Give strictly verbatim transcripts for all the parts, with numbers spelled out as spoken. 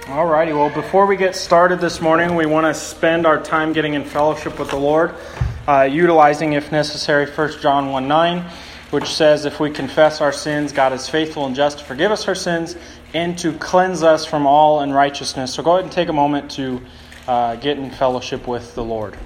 Alrighty, well, before we get started this morning, we want to spend our time getting in fellowship with the Lord, uh, utilizing, if necessary, First John one nine, which says, if we confess our sins, God is faithful and just to forgive us our sins and to cleanse us from all unrighteousness. So go ahead and take a moment to uh, get in fellowship with the Lord.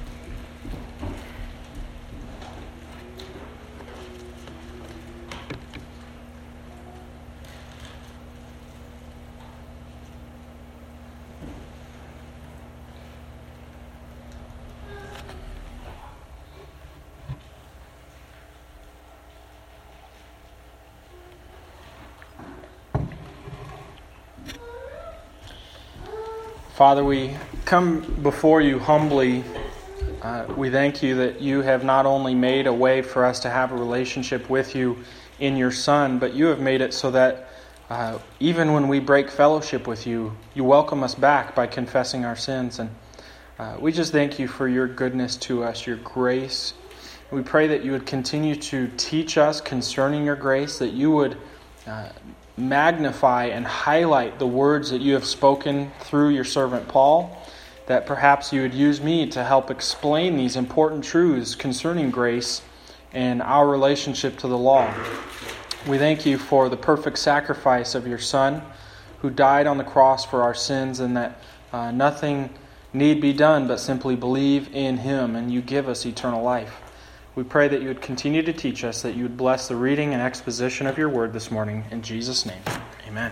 Father, we come before you humbly. Uh, we thank you that you have not only made a way for us to have a relationship with you in your Son, but you have made it so that uh, even when we break fellowship with you, you welcome us back by confessing our sins. And uh, we just thank you for your goodness to us, your grace. We pray that you would continue to teach us concerning your grace, that you would uh, magnify and highlight the words that you have spoken through your servant Paul, that perhaps you would use me to help explain these important truths concerning grace and our relationship to the law. We thank you for the perfect sacrifice of your Son, who died on the cross for our sins, and that uh, nothing need be done but simply believe in him, and you give us eternal life. We pray that you would continue to teach us, that you would bless the reading and exposition of your word this morning. In Jesus' name, amen.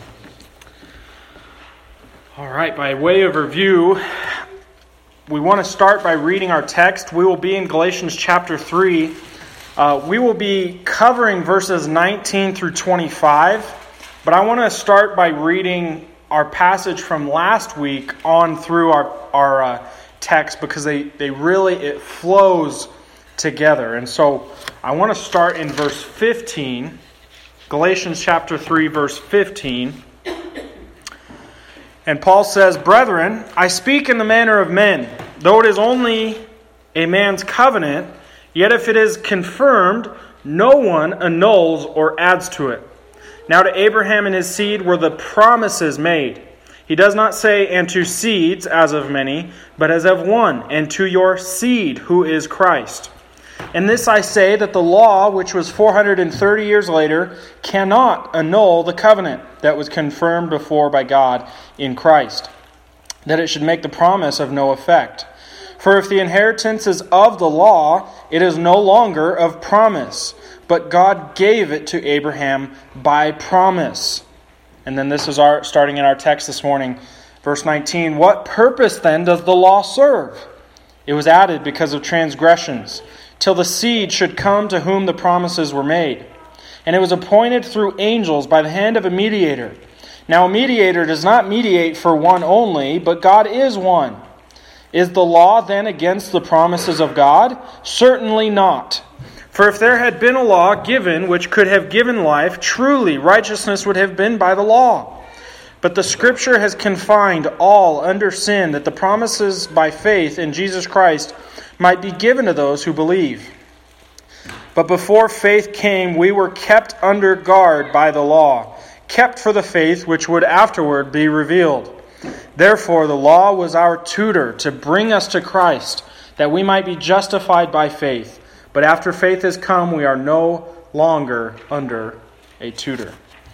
All right, by way of review, we want to start by reading our text. We will be in Galatians chapter three. Uh, we will be covering verses nineteen through twenty-five, but I want to start by reading our passage from last week on through our, our uh, text, because they, they really, it flows together. And so I want to start in verse fifteen, Galatians chapter three, verse fifteen. And Paul says, "Brethren, I speak in the manner of men, though it is only a man's covenant, yet if it is confirmed, no one annuls or adds to it. Now to Abraham and his seed were the promises made. He does not say, and to seeds, as of many, but as of one, and to your seed, who is Christ. And this I say, that the law, which was four hundred thirty years later, cannot annul the covenant that was confirmed before by God in Christ, that it should make the promise of no effect. For if the inheritance is of the law, it is no longer of promise, but God gave it to Abraham by promise." And then this is our starting in our text this morning, verse nineteen. "What purpose then does the law serve? It was added because of transgressions, till the seed should come to whom the promises were made. And it was appointed through angels by the hand of a mediator. Now a mediator does not mediate for one only, but God is one. Is the law then against the promises of God? Certainly not. For if there had been a law given which could have given life, truly righteousness would have been by the law. But the Scripture has confined all under sin, that the promises by faith in Jesus Christ might be given to those who believe. But before faith came, we were kept under guard by the law, kept for the faith which would afterward be revealed. Therefore the law was our tutor to bring us to Christ, that we might be justified by faith. But after faith has come, we are no longer under a tutor."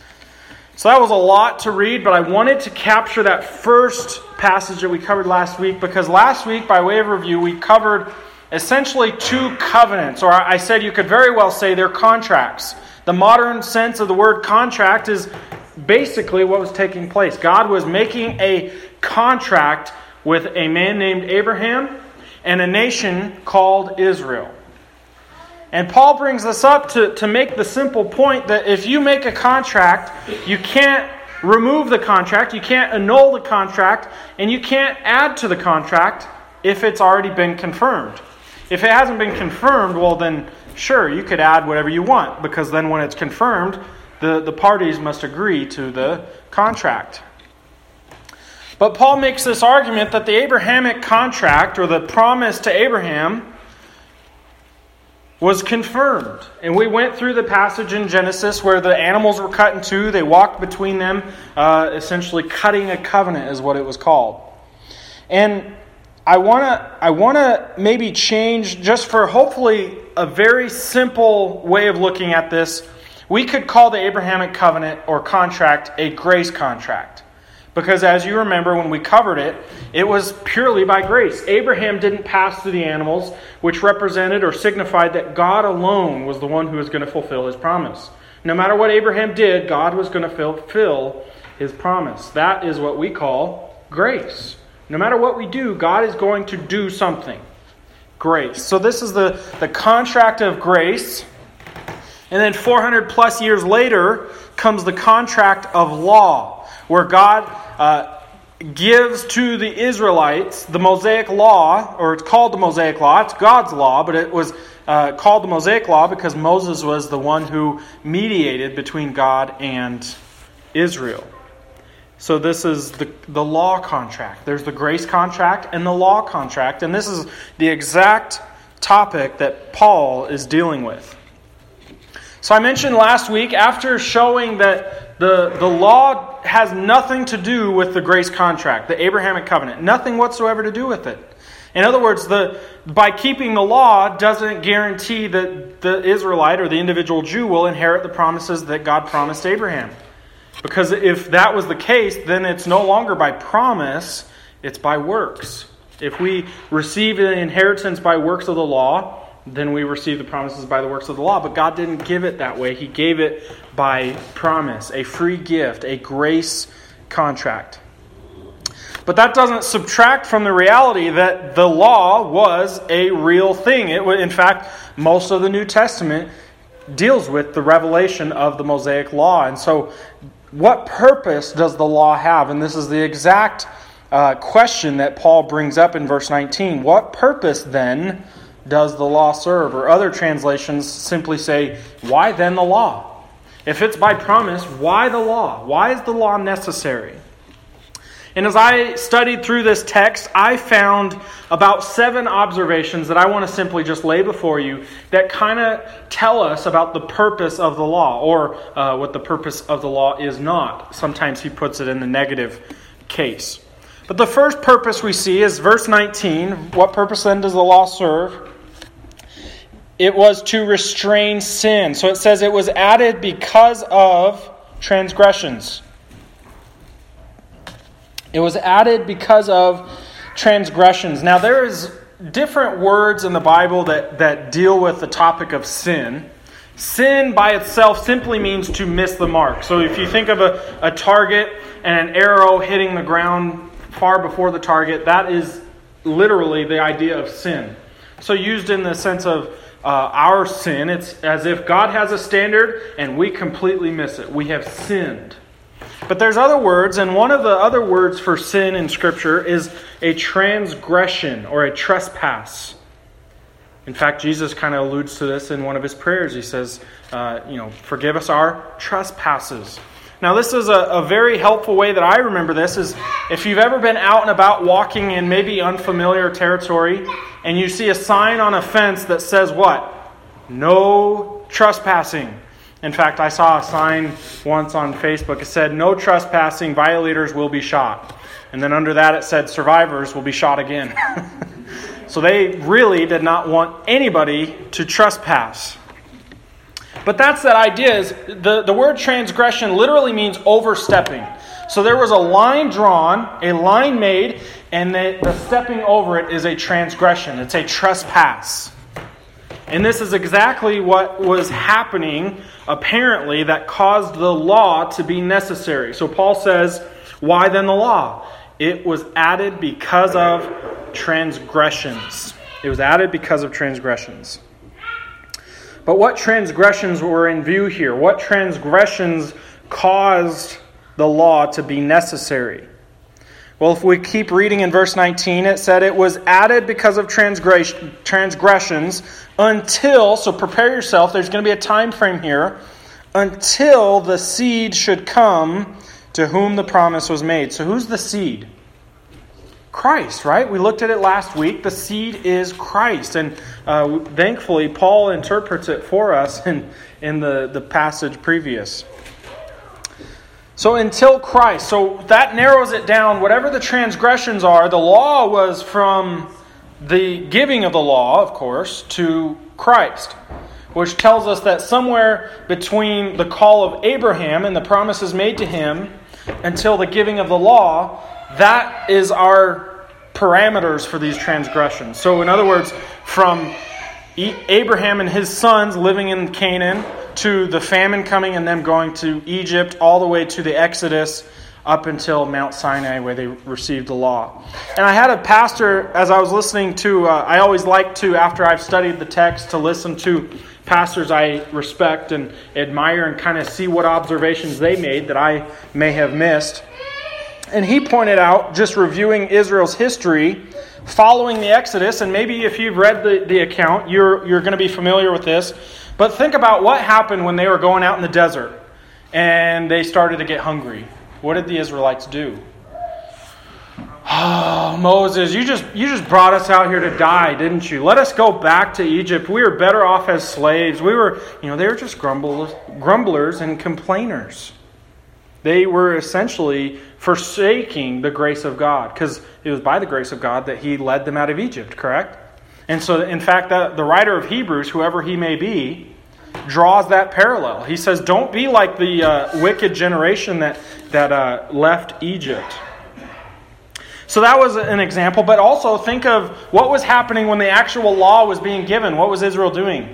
So that was a lot to read, but I wanted to capture that first passage that we covered last week, because last week, by way of review, we covered essentially two covenants, or I said you could very well say they're contracts. The modern sense of the word contract is basically what was taking place. God was making a contract with a man named Abraham and a nation called Israel. And Paul brings this up to, to make the simple point that if you make a contract, you can't remove the contract, you can't annul the contract, and you can't add to the contract if it's already been confirmed. If it hasn't been confirmed, well then, sure, you could add whatever you want, because then when it's confirmed, the, the parties must agree to the contract. But Paul makes this argument that the Abrahamic contract, or the promise to Abraham, was confirmed. And we went through the passage in Genesis where the animals were cut in two. They walked between them, uh, essentially cutting a covenant is what it was called. And I want to I want to maybe change, just for hopefully a very simple way of looking at this. We could call the Abrahamic covenant or contract a grace contract. Because as you remember when we covered it, it was purely by grace. Abraham didn't pass through the animals, which represented or signified that God alone was the one who was going to fulfill his promise. No matter what Abraham did, God was going to fulfill his promise. That is what we call grace. No matter what we do, God is going to do something. Grace. So this is the, the contract of grace. And then four hundred plus years later comes the contract of law, where God uh, gives to the Israelites the Mosaic Law, or it's called the Mosaic Law. It's God's law, but it was uh, called the Mosaic Law because Moses was the one who mediated between God and Israel. So this is the, the law contract. There's the grace contract and the law contract. And this is the exact topic that Paul is dealing with. So I mentioned last week, after showing that the, the law has nothing to do with the grace contract, the Abrahamic covenant, nothing whatsoever to do with it. In other words, the by keeping the law doesn't guarantee that the Israelite or the individual Jew will inherit the promises that God promised Abraham. Because if that was the case, then it's no longer by promise, it's by works. If we receive an inheritance by works of the law, then we receive the promises by the works of the law. But God didn't give it that way. He gave it by promise, a free gift, a grace contract. But that doesn't subtract from the reality that the law was a real thing. It, in fact, most of the New Testament deals with the revelation of the Mosaic Law. And so, what purpose does the law have? And this is the exact uh, question that Paul brings up in verse nineteen. What purpose then does the law serve? Or other translations simply say, why then the law? If it's by promise, why the law? Why is the law necessary? And as I studied through this text, I found about seven observations that I want to simply just lay before you that kind of tell us about the purpose of the law, or uh, what the purpose of the law is not. Sometimes he puts it in the negative case. But the first purpose we see is verse nineteen. What purpose then does the law serve? It was to restrain sin. So it says it was added because of transgressions. It was added because of transgressions. Now, there is different words in the Bible that, that deal with the topic of sin. Sin by itself simply means to miss the mark. So if you think of a, a target and an arrow hitting the ground far before the target, that is literally the idea of sin. So used in the sense of uh, our sin, it's as if God has a standard and we completely miss it. We have sinned. But there's other words, and one of the other words for sin in Scripture is a transgression or a trespass. In fact, Jesus kind of alludes to this in one of his prayers. He says, uh, you know, forgive us our trespasses. Now, this is a, a very helpful way that I remember this, is if you've ever been out and about walking in maybe unfamiliar territory, and you see a sign on a fence that says what? No trespassing. In fact, I saw a sign once on Facebook. It said, no trespassing, violators will be shot. And then under that it said, survivors will be shot again. So they really did not want anybody to trespass. But that's that idea. Is the, the word transgression literally means overstepping. So there was a line drawn, a line made, and the, the stepping over it is a transgression. It's a trespass. And this is exactly what was happening, apparently, that caused the law to be necessary. So Paul says, why then the law? It was added because of transgressions. It was added because of transgressions. But what transgressions were in view here? What transgressions caused the law to be necessary? Well, if we keep reading in verse nineteen, it said it was added because of transgress- transgressions until, so prepare yourself, there's going to be a time frame here, until the seed should come to whom the promise was made. So who's the seed? Christ, right? We looked at it last week. The seed is Christ. And uh, thankfully, Paul interprets it for us in, in the, the passage previous. So until Christ. So that narrows it down. Whatever the transgressions are, the law was from the giving of the law, of course, to Christ, which tells us that somewhere between the call of Abraham and the promises made to him until the giving of the law, that is our parameters for these transgressions. So in other words, from Abraham and his sons living in Canaan to the famine coming and them going to Egypt, all the way to the Exodus up until Mount Sinai where they received the law. And I had a pastor, as I was listening to, uh, I always like to, after I've studied the text, to listen to pastors I respect and admire and kind of see what observations they made that I may have missed. And he pointed out, just reviewing Israel's history following the Exodus, and maybe if you've read the, the account, you're, you're going to be familiar with this, but think about what happened when they were going out in the desert and they started to get hungry. What did the Israelites do? Oh, Moses, you just you just brought us out here to die, didn't you? Let us go back to Egypt. We were better off as slaves. We were, you know, they were just grumblers, grumblers and complainers. They were essentially forsaking the grace of God, because it was by the grace of God that He led them out of Egypt, correct? And so, in fact, the, the writer of Hebrews, whoever he may be, draws that parallel. He says, don't be like the uh, wicked generation that, that uh, left Egypt. So that was an example, but also think of what was happening when the actual law was being given. What was Israel doing?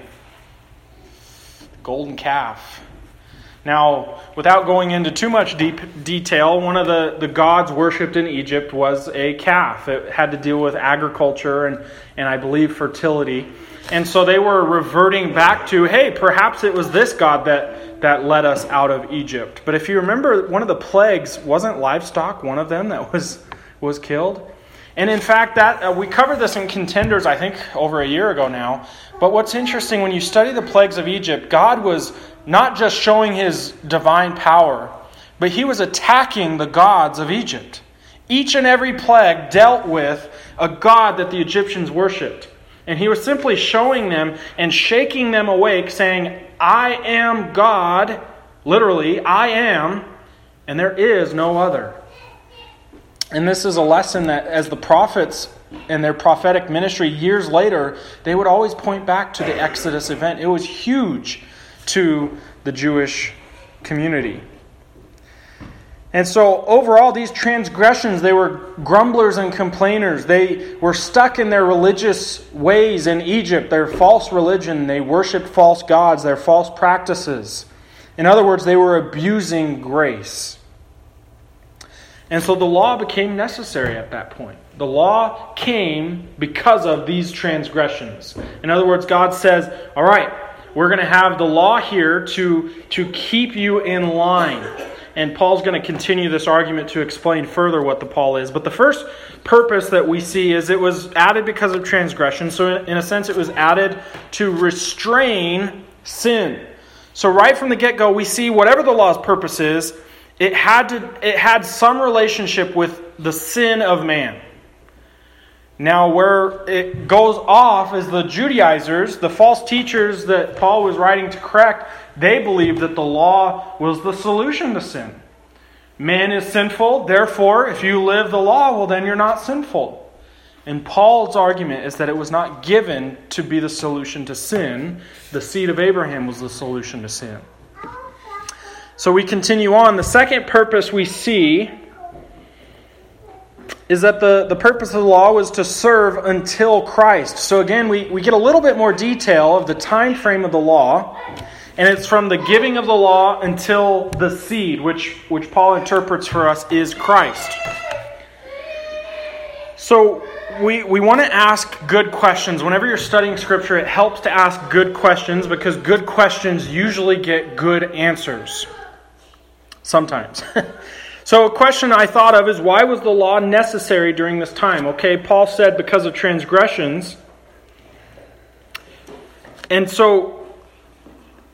Golden calf. Now, without going into too much deep detail, one of the, the gods worshipped in Egypt was a calf. It had to deal with agriculture and, and I believe fertility. And so they were reverting back to, hey, perhaps it was this God that, that led us out of Egypt. But if you remember, one of the plagues, wasn't livestock one of them that was, was killed? And in fact, that uh, we covered this in Contenders, I think, over a year ago now. But what's interesting, when you study the plagues of Egypt, God was not just showing His divine power, but He was attacking the gods of Egypt. Each and every plague dealt with a god that the Egyptians worshipped. And He was simply showing them and shaking them awake, saying, I am God, literally, I am, and there is no other. And this is a lesson that as the prophets in their prophetic ministry years later, they would always point back to the Exodus event. It was huge to the Jewish community. And so overall, these transgressions, they were grumblers and complainers. They were stuck in their religious ways in Egypt, their false religion. They worshipped false gods, their false practices. In other words, they were abusing grace. And so the law became necessary at that point. The law came because of these transgressions. In other words, God says, all right, we're going to have the law here to, to keep you in line. And Paul's going to continue this argument to explain further what the Paul is. But the first purpose that we see is it was added because of transgression. So in a sense, it was added to restrain sin. So right from the get-go, we see whatever the law's purpose is, it had to it had some relationship with the sin of man. Now, where it goes off is the Judaizers, the false teachers that Paul was writing to correct. They believed that the law was the solution to sin. Man is sinful, therefore, if you live the law, well, then you're not sinful. And Paul's argument is that it was not given to be the solution to sin. The seed of Abraham was the solution to sin. So we continue on. The second purpose we see is that the, the purpose of the law was to serve until Christ. So again, we, we get a little bit more detail of the time frame of the law. And it's from the giving of the law until the seed, which, which Paul interprets for us is Christ. So we, we want to ask good questions. Whenever you're studying Scripture, it helps to ask good questions because good questions usually get good answers. Sometimes. So a question I thought of is, why was the law necessary during this time? Okay, Paul said because of transgressions. And so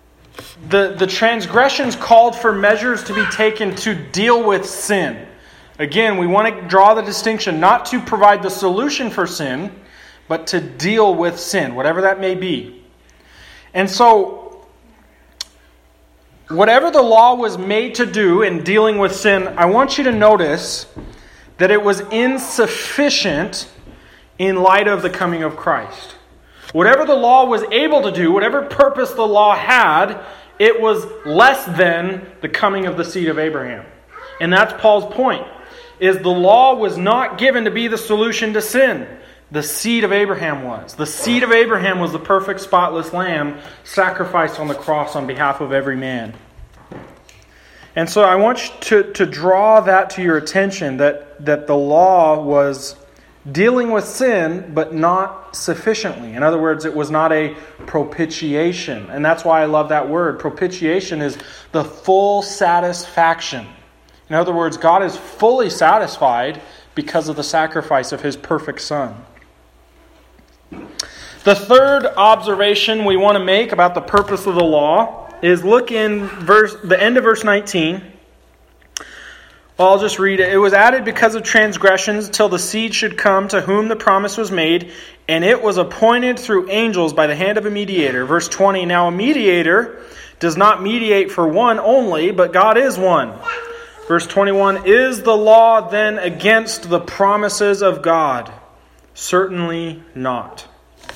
the, the transgressions called for measures to be taken to deal with sin. Again, we want to draw the distinction not to provide the solution for sin, but to deal with sin, whatever that may be. And so, whatever the law was made to do in dealing with sin, I want you to notice that it was insufficient in light of the coming of Christ. Whatever the law was able to do, whatever purpose the law had, it was less than the coming of the seed of Abraham. And that's Paul's point, is the law was not given to be the solution to sin. The seed of Abraham was. The seed of Abraham was the perfect, spotless lamb sacrificed on the cross on behalf of every man. And so I want you to, to draw that to your attention, that, that the law was dealing with sin, but not sufficiently. In other words, it was not a propitiation. And that's why I love that word. Propitiation is the full satisfaction. In other words, God is fully satisfied because of the sacrifice of His perfect Son. The third observation we want to make about the purpose of the law is look in verse, the end of verse nineteen. Well, I'll just read it. It was added because of transgressions till the seed should come to whom the promise was made, and it was appointed through angels by the hand of a mediator. Verse twenty, now a mediator does not mediate for one only, but God is one. Verse twenty-one, is the law then against the promises of God? Certainly not.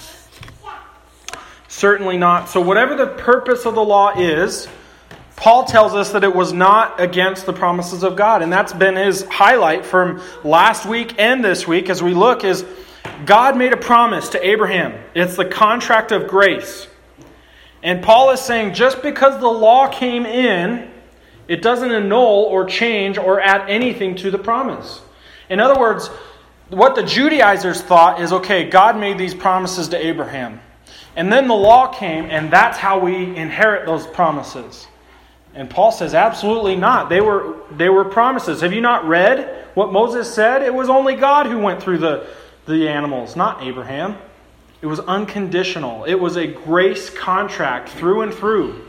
Certainly not. So whatever the purpose of the law is, Paul tells us that it was not against the promises of God. And that's been his highlight from last week and this week as we look is God made a promise to Abraham. It's the contract of grace. And Paul is saying just because the law came in, it doesn't annul or change or add anything to the promise. In other words, what the Judaizers thought is, okay, God made these promises to Abraham. And then the law came, and that's how we inherit those promises. And Paul says, absolutely not. They were, they were promises. Have you not read what Moses said? It was only God who went through the, the animals, not Abraham. It was unconditional. It was a grace contract through and through.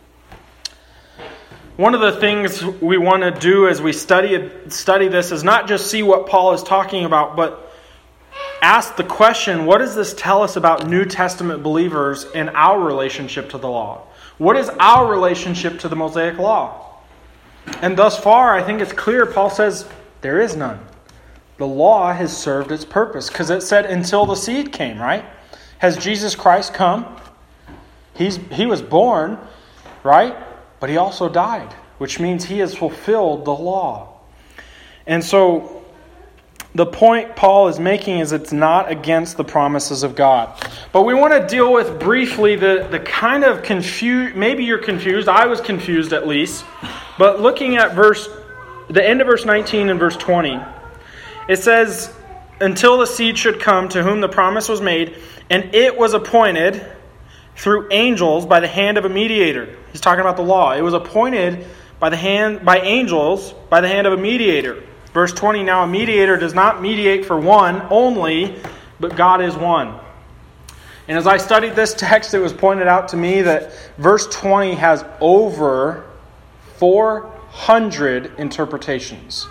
One of the things we want to do as we study study this is not just see what Paul is talking about, but ask the question, what does this tell us about New Testament believers and our relationship to the law? What is our relationship to the Mosaic Law? And thus far, I think it's clear, Paul says, there is none. The law has served its purpose, because it said until the seed came, right? Has Jesus Christ come? He's He was born, right? But He also died, which means He has fulfilled the law. And so the point Paul is making is it's not against the promises of God. But we want to deal with briefly the, the kind of confused, maybe you're confused, I was confused at least, but looking at verse, the end of verse nineteen and verse twenty, it says, until the seed should come to whom the promise was made, and it was appointed through angels by the hand of a mediator. He's talking about the law. It was appointed by the hand by angels by the hand of a mediator. Verse twenty, now a mediator does not mediate for one only, but God is one. And as I studied this text, it was pointed out to me that verse twenty has over four hundred interpretations.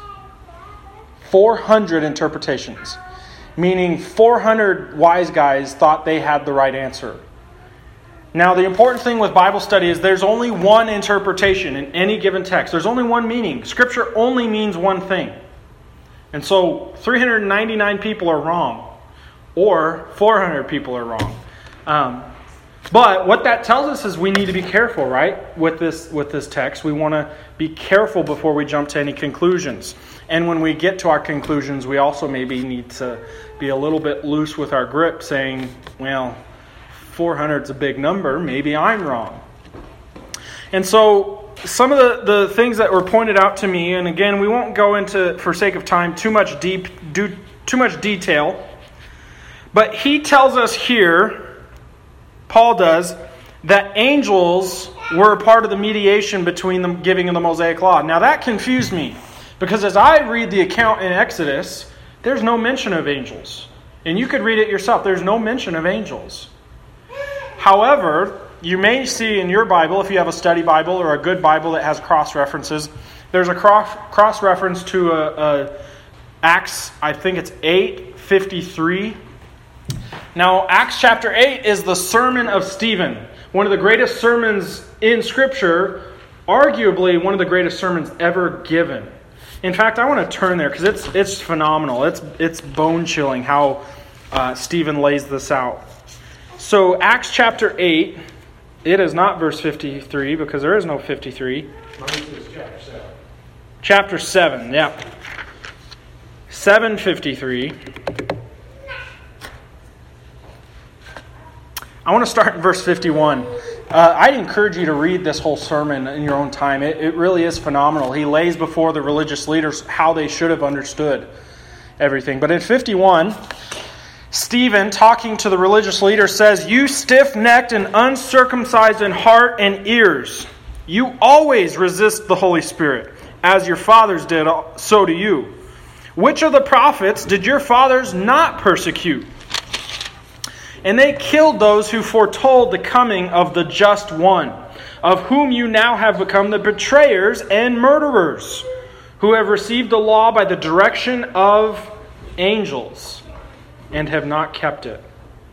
four hundred interpretations. Meaning four hundred wise guys thought they had the right answer. Now, the important thing with Bible study is there's only one interpretation in any given text. There's only one meaning. Scripture only means one thing. And so three hundred ninety-nine people are wrong. Or four hundred people are wrong. Um, but what that tells us is we need to be careful, right? With this, with this text. We want to be careful before we jump to any conclusions. And when we get to our conclusions, we also maybe need to be a little bit loose with our grip, saying, well, four hundred is a big number. Maybe I'm wrong. And so some of the, the things that were pointed out to me, and again, we won't go into, for sake of time, too much deep, do, too much detail. But he tells us here, Paul does, that angels were a part of the mediation between the giving of the Mosaic Law. Now that confused me, because as I read the account in Exodus, there's no mention of angels. And you could read it yourself. There's no mention of angels. However, you may see in your Bible, if you have a study Bible or a good Bible that has cross-references, there's a cross, cross reference to a, a Acts, I think it's eight fifty-three. Now, Acts chapter eight is the sermon of Stephen, one of the greatest sermons in Scripture, arguably one of the greatest sermons ever given. In fact, I want to turn there because it's it's phenomenal. It's it's bone chilling how uh, Stephen lays this out. So Acts chapter eight, it is not verse fifty-three because there is no fifty-three. Chapter seven. Chapter seven, yeah. seven fifty-three. I want to start in verse fifty-one. Uh, I'd encourage you to read this whole sermon in your own time. It, it really is phenomenal. He lays before the religious leaders how they should have understood everything. But in fifty-one, Stephen, talking to the religious leaders, says, "You stiff-necked and uncircumcised in heart and ears, you always resist the Holy Spirit, as your fathers did, so do you. Which of the prophets did your fathers not persecute? And they killed those who foretold the coming of the just one, of whom you now have become the betrayers and murderers, who have received the law by the direction of angels and have not kept it."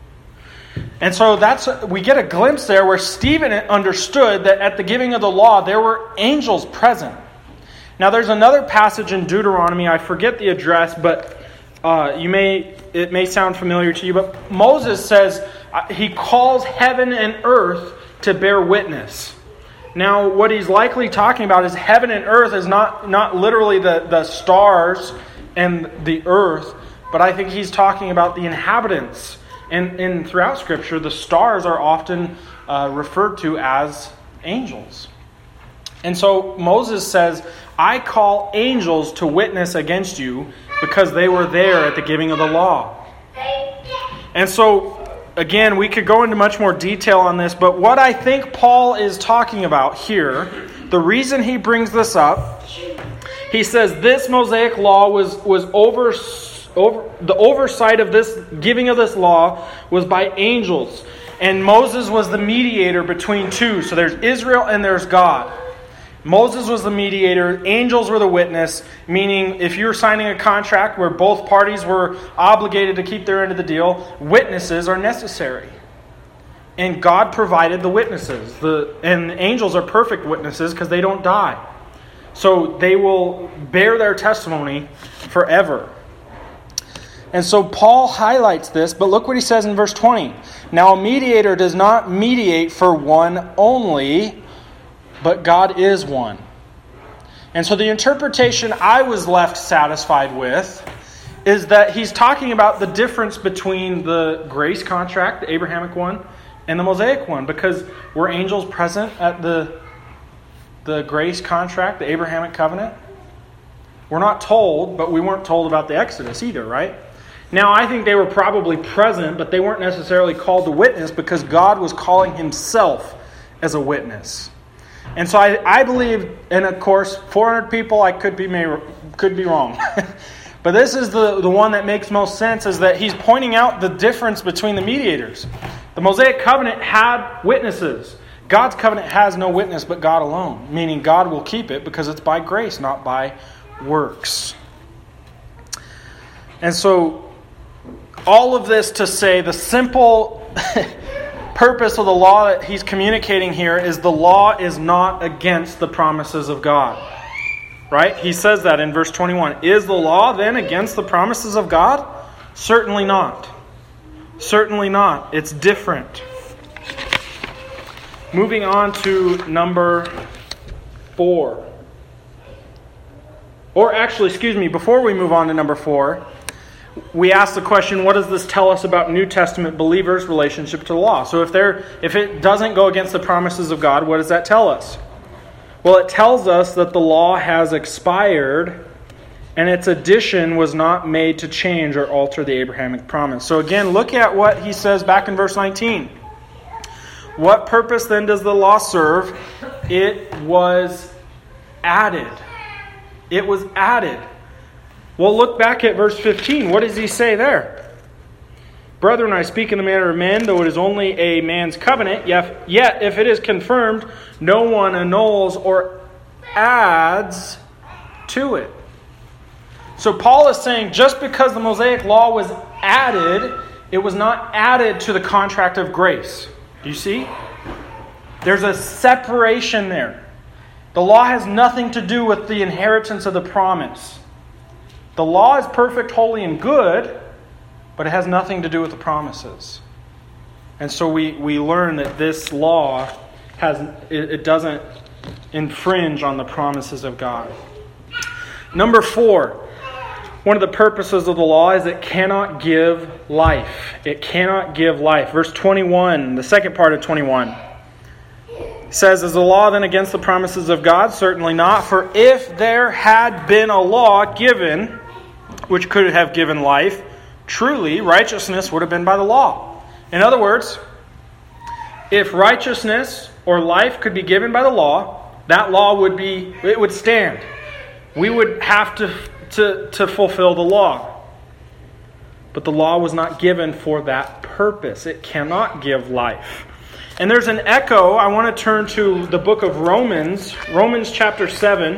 And so that's we get a glimpse there where Stephen understood that at the giving of the law there were angels present. Now there's another passage in Deuteronomy, I forget the address, but uh, you may it may sound familiar to you, but Moses says uh, he calls heaven and earth to bear witness. Now what he's likely talking about is heaven and earth is not, not literally the, the stars and the earth, but I think he's talking about the inhabitants. And, and throughout Scripture, the stars are often uh, referred to as angels. And so Moses says, "I call angels to witness against you because they were there at the giving of the law." And so, again, we could go into much more detail on this, but what I think Paul is talking about here, the reason he brings this up, he says this Mosaic law was, was over, over the oversight of this giving of this law was by angels. And Moses was the mediator between two. So there's Israel and there's God. Moses was the mediator, angels were the witness, meaning if you were signing a contract where both parties were obligated to keep their end of the deal, witnesses are necessary. And God provided the witnesses. The, and angels are perfect witnesses because they don't die. So they will bear their testimony forever. And so Paul highlights this, but look what he says in verse twenty. "Now a mediator does not mediate for one only, but God is one." And so the interpretation I was left satisfied with is that he's talking about the difference between the grace contract, the Abrahamic one, and the Mosaic one. Because were angels present at the, the grace contract, the Abrahamic covenant? We're not told, but we weren't told about the Exodus either, right? Now, I think they were probably present, but they weren't necessarily called to witness because God was calling himself as a witness. And so I, I believe, and of course, four hundred people, I could be may, could be wrong. But this is the, the one that makes most sense, is that he's pointing out the difference between the mediators. The Mosaic covenant had witnesses. God's covenant has no witness but God alone, meaning God will keep it because it's by grace, not by works. And so all of this to say the simple purpose of the law that he's communicating here is the law is not against the promises of God. Right? He says that in verse twenty-one. Is the law then against the promises of God? Certainly not. Certainly not. It's different. Moving on to number four. Or actually, excuse me, before we move on to number four, we ask the question, what does this tell us about New Testament believers' relationship to the law? So if they're, if it doesn't go against the promises of God, what does that tell us? Well, it tells us that the law has expired and its addition was not made to change or alter the Abrahamic promise. So again, look at what he says back in verse nineteen. What purpose then does the law serve? It was added. It was added. Well, look back at verse fifteen. What does he say there? Brethren, I speak in the manner of men, though it is only a man's covenant, yet if it is confirmed, no one annuls or adds to it. So Paul is saying just because the Mosaic law was added, it was not added to the contract of grace. Do you see? There's a separation there. The law has nothing to do with the inheritance of the promise. The law is perfect, holy, and good, but it has nothing to do with the promises. And so we, we learn that this law has it, it doesn't infringe on the promises of God. Number four. One of the purposes of the law is it cannot give life. It cannot give life. Verse twenty-one, the second part of twenty-one, says, is the law then against the promises of God? Certainly not. For if there had been a law given, which could have given life, truly righteousness would have been by the law. In other words, if righteousness or life could be given by the law, that law would be, it would stand. We would have to To, to fulfill the law. But the law was not given for that purpose. It cannot give life. And there's an echo. I want to turn to the book of Romans, Romans chapter seven.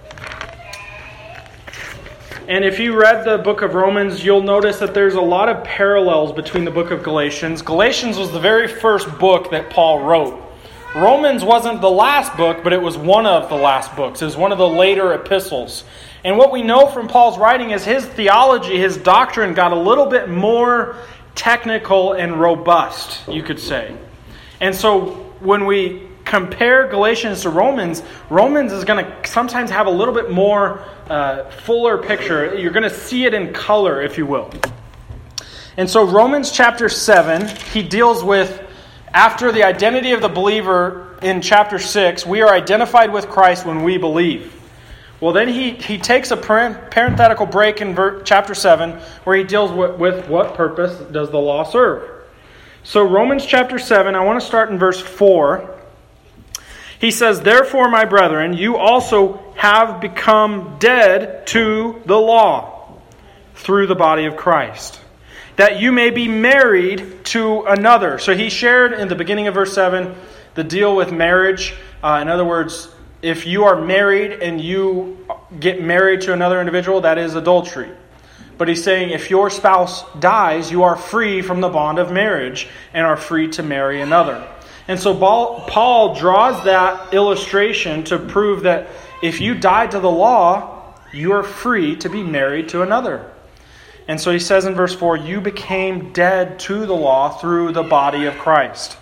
And if you read the book of Romans, you'll notice that there's a lot of parallels between the book of Galatians. Galatians was the very first book that Paul wrote. Romans wasn't the last book, but it was one of the last books. It was one of the later epistles. And what we know from Paul's writing is his theology, his doctrine got a little bit more technical and robust, you could say. And so when we compare Galatians to Romans, Romans is going to sometimes have a little bit more uh, fuller picture. You're going to see it in color, if you will. And so Romans chapter seven, he deals with, after the identity of the believer in chapter six, we are identified with Christ when we believe. Well, then he, he takes a parenthetical break in ver, chapter seven where he deals with, with what purpose does the law serve. So Romans chapter seven, I want to start in verse four. He says, therefore, my brethren, you also have become dead to the law through the body of Christ, that you may be married to another. So he shared in the beginning of verse seven the deal with marriage. Uh, in other words, if you are married and you get married to another individual, that is adultery. But he's saying if your spouse dies, you are free from the bond of marriage and are free to marry another. And so Paul draws that illustration to prove that if you died to the law, you are free to be married to another. And so he says in verse four, you became dead to the law through the body of Christ.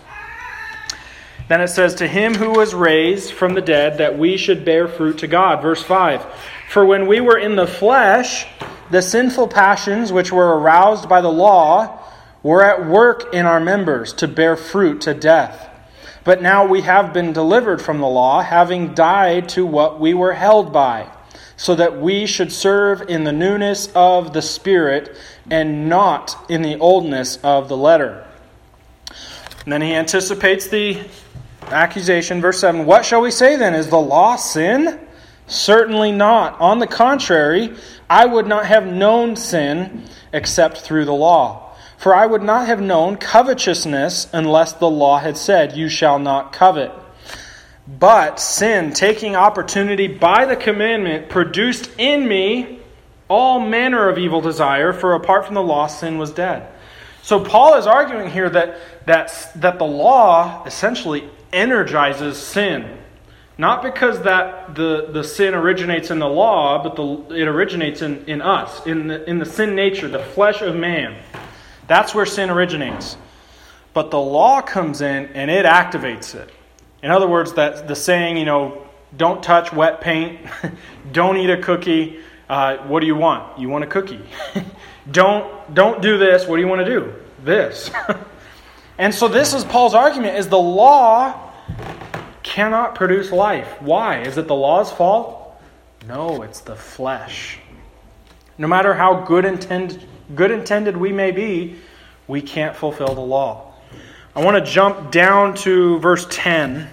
Then it says, to him who was raised from the dead, that we should bear fruit to God. Verse five, for when we were in the flesh, the sinful passions which were aroused by the law were at work in our members to bear fruit to death. But now we have been delivered from the law, having died to what we were held by, so that we should serve in the newness of the Spirit and not in the oldness of the letter. And then he anticipates the accusation, verse seven. What shall we say then? Is the law sin? Certainly not. On the contrary, I would not have known sin except through the law. For I would not have known covetousness unless the law had said, you shall not covet. But sin, taking opportunity by the commandment, produced in me all manner of evil desire, for apart from the law, sin was dead. So Paul is arguing here that, that, that the law essentially energizes sin. Not because that the, the sin originates in the law, but the, it originates in, in us, in the, in the sin nature, the flesh of man. That's where sin originates. But the law comes in and it activates it. In other words, that the saying, you know, don't touch wet paint, don't eat a cookie. Uh, what do you want? You want a cookie. don't don't do this. What do you want to do? This. And so this is Paul's argument: is the law cannot produce life. Why? Is it the law's fault? No, it's the flesh. No matter how good intended good intended we may be, we can't fulfill the law. I want to jump down to verse ten.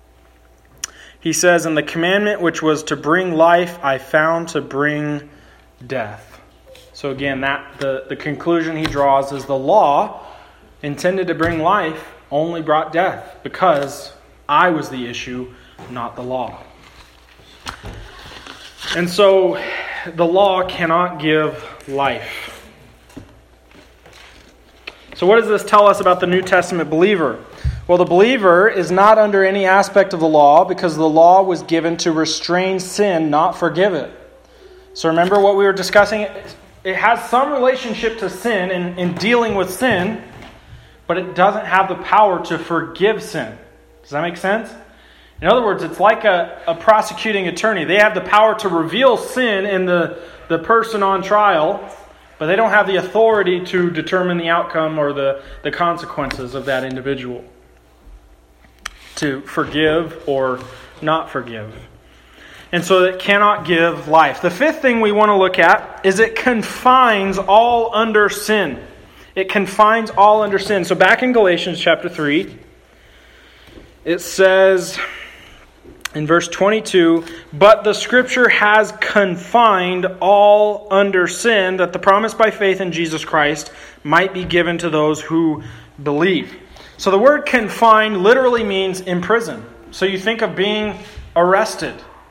He says, and the commandment which was to bring life, I found to bring death. So again, that the, the conclusion he draws is the law intended to bring life only brought death because I was the issue, not the law. And so the law cannot give life. So what does this tell us about the New Testament believer? Well, the believer is not under any aspect of the law because the law was given to restrain sin, not forgive it. So remember what we were discussing? It has some relationship to sin in, in dealing with sin, but it doesn't have the power to forgive sin. Does that make sense? In other words, it's like a, a prosecuting attorney. They have the power to reveal sin in the, the person on trial, but they don't have the authority to determine the outcome or the, the consequences of that individual, to forgive or not forgive. And so it cannot give life. The fifth thing we want to look at is it confines all under sin. It confines all under sin. So back in Galatians chapter three, it says in verse twenty-two, "But the Scripture has confined all under sin, that the promise by faith in Jesus Christ might be given to those who believe." So the word confine literally means imprison. So you think of being arrested.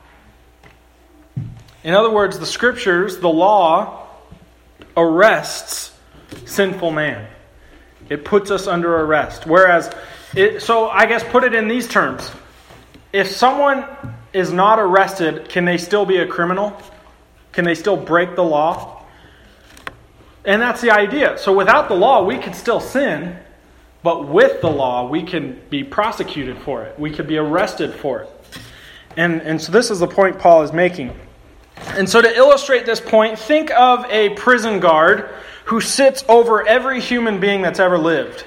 In other words, the Scriptures, the law, arrests sinful man. It puts us under arrest. Whereas, it, so I guess put it in these terms. If someone is not arrested, can they still be a criminal? Can they still break the law? And that's the idea. So without the law, we could still sin. But with the law, we can be prosecuted for it. We could be arrested for it. And, and so this is the point Paul is making. And so to illustrate this point, think of a prison guard who sits over every human being that's ever lived.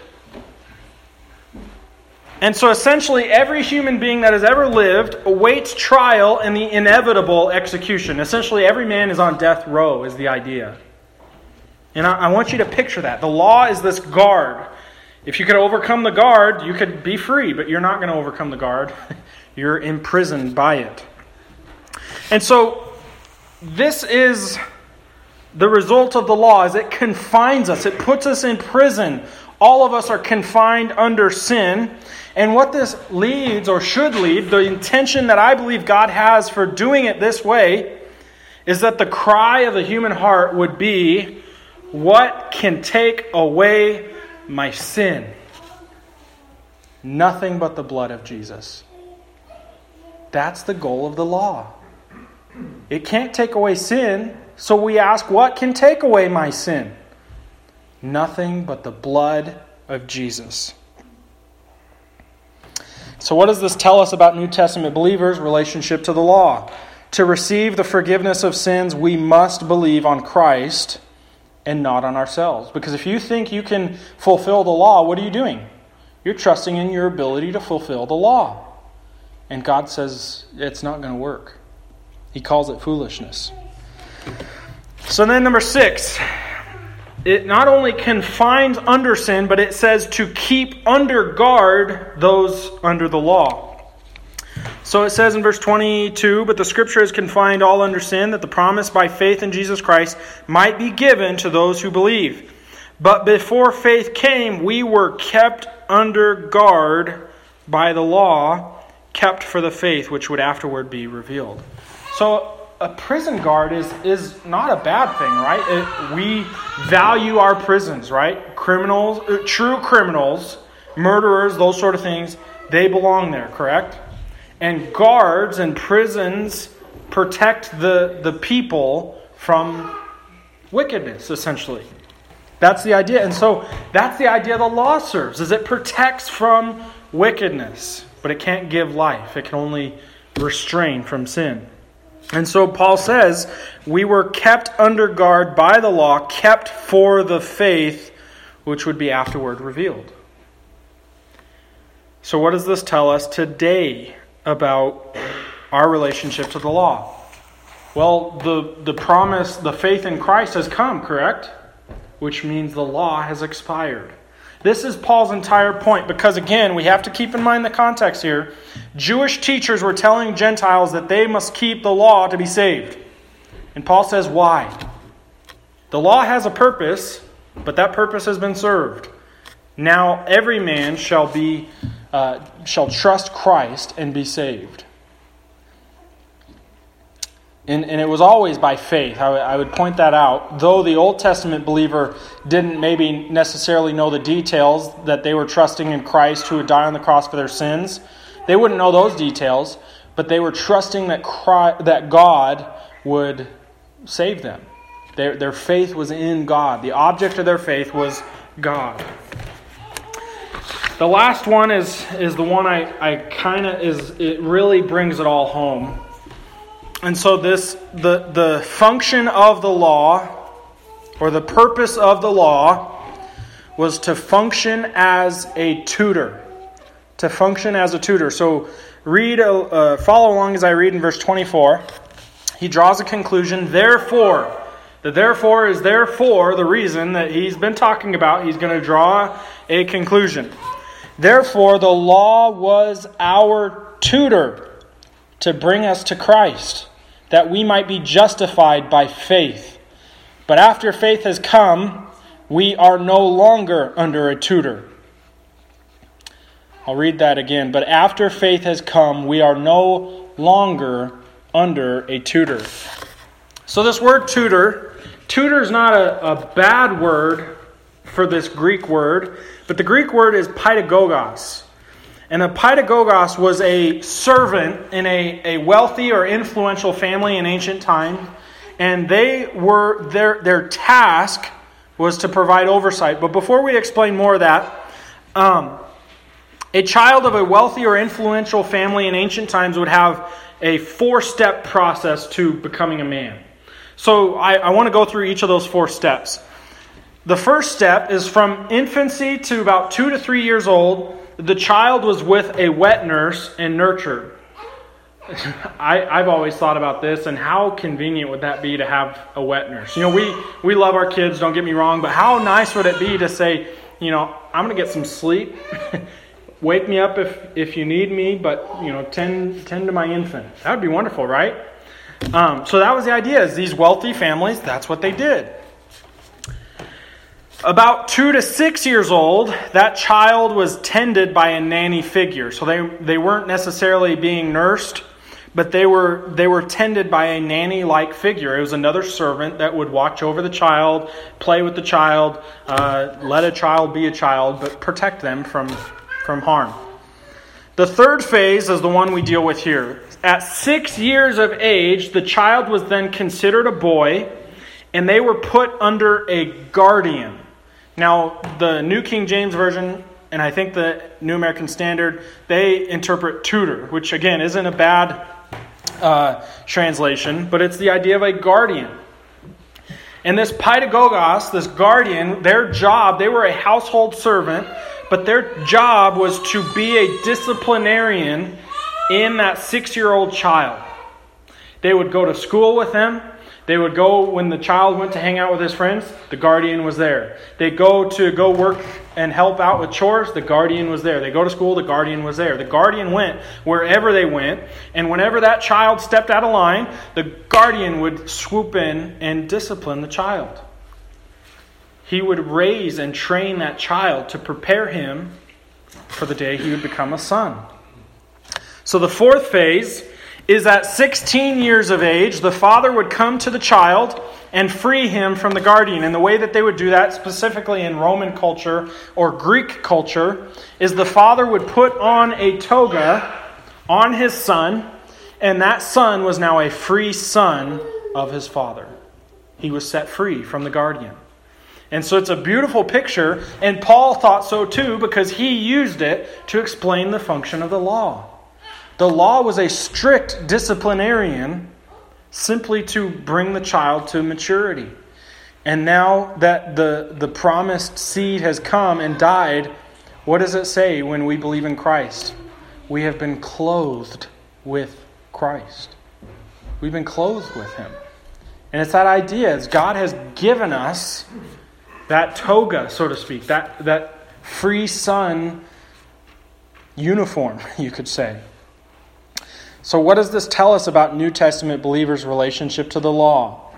And so essentially every human being that has ever lived awaits trial and the inevitable execution. Essentially every man is on death row is the idea. And I, I want you to picture that. The law is this guard. If you could overcome the guard, you could be free, but you're not going to overcome the guard. You're imprisoned by it. And so this is the result of the law, is it confines us. It puts us in prison. All of us are confined under sin. And what this leads, or should lead, the intention that I believe God has for doing it this way, is that the cry of the human heart would be, what can take away my sin? Nothing but the blood of Jesus. That's the goal of the law. It can't take away sin, so we ask, what can take away my sin? Nothing but the blood of Jesus. So what does this tell us about New Testament believers' relationship to the law? To receive the forgiveness of sins, we must believe on Christ and not on ourselves. Because if you think you can fulfill the law, what are you doing? You're trusting in your ability to fulfill the law. And God says it's not going to work. He calls it foolishness. So then number six, it not only confines under sin, but it says to keep under guard those under the law. So it says in verse twenty-two, "But the Scripture has confined all under sin, that the promise by faith in Jesus Christ might be given to those who believe. But before faith came, we were kept under guard by the law, kept for the faith which would afterward be revealed." So a prison guard is, is not a bad thing, right? It, we value our prisons, right? Criminals, uh, true criminals, murderers, those sort of things, they belong there, correct? And guards and prisons protect the, the people from wickedness, essentially. That's the idea. And so that's the idea the law serves, is it protects from wickedness. But it can't give life. It can only restrain from sin. And so Paul says, we were kept under guard by the law, kept for the faith which would be afterward revealed. So what does this tell us today about our relationship to the law? Well, the, the promise, the faith in Christ has come, correct? Which means the law has expired. This is Paul's entire point, because again, we have to keep in mind the context here. Jewish teachers were telling Gentiles that they must keep the law to be saved. And Paul says, why? The law has a purpose, but that purpose has been served. Now every man shall be uh, shall trust Christ and be saved. And, and it was always by faith. I, w- I would point that out. Though the Old Testament believer didn't maybe necessarily know the details, that they were trusting in Christ who would die on the cross for their sins, they wouldn't know those details, but they were trusting that Christ, that God would save them. Their, their faith was in God. The object of their faith was God. The last one is, is the one I, I kind of is, it really brings it all home. And so this, the, the function of the law, or the purpose of the law, was to function as a tutor. To function as a tutor. So read, uh, follow along as I read in verse twenty-four. He draws a conclusion. Therefore, the therefore is therefore the reason that he's been talking about. He's going to draw a conclusion. Therefore, the law was our tutor to bring us to Christ, that we might be justified by faith. But after faith has come, we are no longer under a tutor. I'll read that again. But after faith has come, we are no longer under a tutor. So this word tutor, tutor is not a, a bad word for this Greek word, but the Greek word is paidagogos. And a paidagogos was a servant in a, a wealthy or influential family in ancient times. And they were their their task was to provide oversight. But before we explain more of that, um, a child of a wealthy or influential family in ancient times would have a four-step process to becoming a man. So I, I want to go through each of those four steps. The first step is from infancy to about two to three years old. The child was with a wet nurse and nurtured. I, I've always thought about this, and how convenient would that be to have a wet nurse? You know, we, we love our kids, don't get me wrong, but how nice would it be to say, you know, I'm going to get some sleep. Wake me up if, if you need me, but, you know, tend, tend to my infant. That would be wonderful, right? Um, so that was the idea, is these wealthy families, that's what they did. About two to six years old, that child was tended by a nanny figure. So they, they weren't necessarily being nursed, but they were they were tended by a nanny-like figure. It was another servant that would watch over the child, play with the child, uh, let a child be a child, but protect them from, from harm. The third phase is the one we deal with here. At six years of age, the child was then considered a boy, and they were put under a guardian. Now, the New King James Version, and I think the New American Standard, they interpret tutor, which again isn't a bad uh, translation, but it's the idea of a guardian. And this paidagogos, this guardian, their job, they were a household servant, but their job was to be a disciplinarian in that six-year-old child. They would go to school with them. They would go, when the child went to hang out with his friends, the guardian was there. They'd go to go work and help out with chores, the guardian was there. They go to school, the guardian was there. The guardian went wherever they went, and whenever that child stepped out of line, the guardian would swoop in and discipline the child. He would raise and train that child to prepare him for the day he would become a son. So the fourth phase is at sixteen years of age, the father would come to the child and free him from the guardian. And the way that they would do that, specifically in Roman culture or Greek culture, is the father would put on a toga on his son, and that son was now a free son of his father. He was set free from the guardian. And so it's a beautiful picture, and Paul thought so too, because he used it to explain the function of the law. The law was a strict disciplinarian simply to bring the child to maturity. And now that the, the promised seed has come and died, what does it say when we believe in Christ? We have been clothed with Christ. We've been clothed with Him. And it's that idea, it's God has given us that toga, so to speak, that, that free son uniform, you could say. So what does this tell us about New Testament believers' relationship to the law?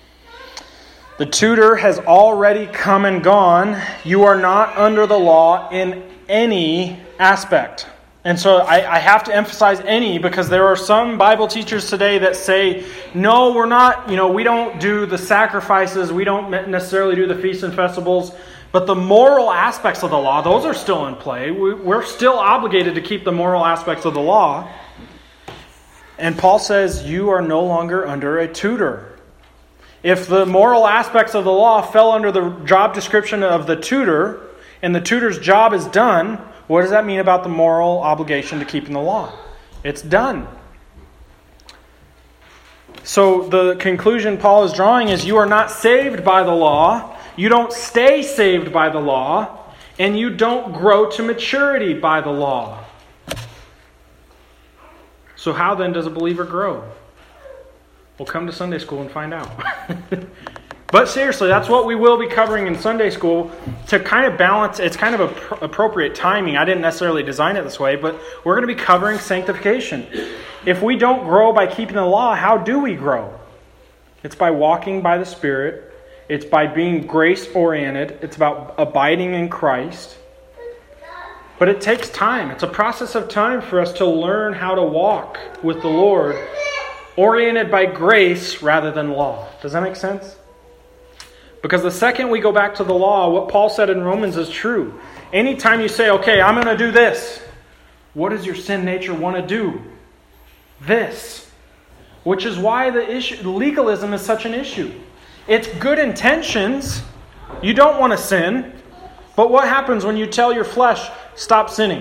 The tutor has already come and gone. You are not under the law in any aspect. And so I, I have to emphasize any, because there are some Bible teachers today that say, no, we're not, you know, we don't do the sacrifices, we don't necessarily do the feasts and festivals, but the moral aspects of the law, those are still in play. We, we're still obligated to keep the moral aspects of the law. And Paul says, you are no longer under a tutor. If the moral aspects of the law fell under the job description of the tutor, and the tutor's job is done, what does that mean about the moral obligation to keeping the law? It's done. So the conclusion Paul is drawing is you are not saved by the law, you don't stay saved by the law, and you don't grow to maturity by the law. So how then does a believer grow? We'll come to Sunday school and find out. But seriously, that's what we will be covering in Sunday school to kind of balance. It's kind of a pr- appropriate timing. I didn't necessarily design it this way, but we're going to be covering sanctification. If we don't grow by keeping the law, how do we grow? It's by walking by the Spirit. It's by being grace-oriented. It's about abiding in Christ. But it takes time. It's a process of time for us to learn how to walk with the Lord, oriented by grace rather than law. Does that make sense? Because the second we go back to the law, what Paul said in Romans is true. Anytime you say, okay, I'm going to do this, what does your sin nature want to do? This. Which is why the issue, legalism is such an issue. It's good intentions. You don't want to sin. But what happens when you tell your flesh, stop sinning?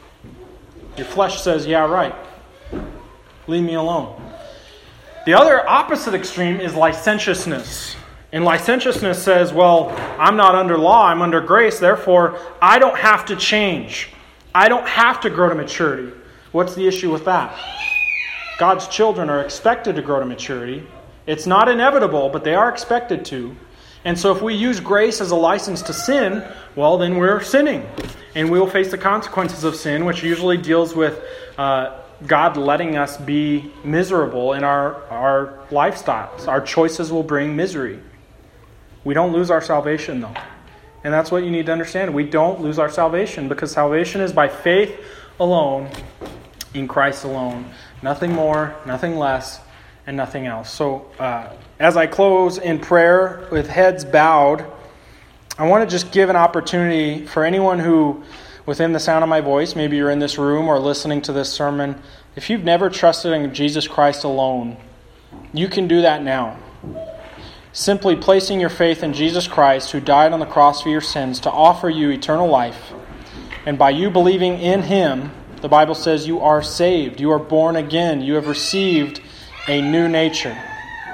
Your flesh says, yeah, right. Leave me alone. The other opposite extreme is licentiousness. And licentiousness says, well, I'm not under law, I'm under grace, therefore I don't have to change. I don't have to grow to maturity. What's the issue with that? God's children are expected to grow to maturity. It's not inevitable, but they are expected to. And so if we use grace as a license to sin, well, then we're sinning. And we will face the consequences of sin, which usually deals with uh, God letting us be miserable in our, our lifestyles. Our choices will bring misery. We don't lose our salvation, though. And that's what you need to understand. We don't lose our salvation, because salvation is by faith alone, in Christ alone. Nothing more, nothing less, and nothing else. So uh, as I close in prayer with heads bowed, I want to just give an opportunity for anyone who, within the sound of my voice, maybe you're in this room or listening to this sermon, if you've never trusted in Jesus Christ alone, you can do that now. Simply placing your faith in Jesus Christ, who died on the cross for your sins, to offer you eternal life. And by you believing in Him, the Bible says you are saved. You are born again. You have received a new nature.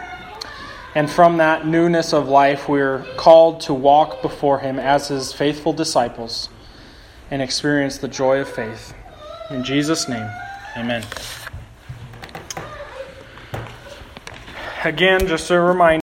And from that newness of life, we're called to walk before Him as His faithful disciples and experience the joy of faith. In Jesus' name, amen. Again, just a reminder.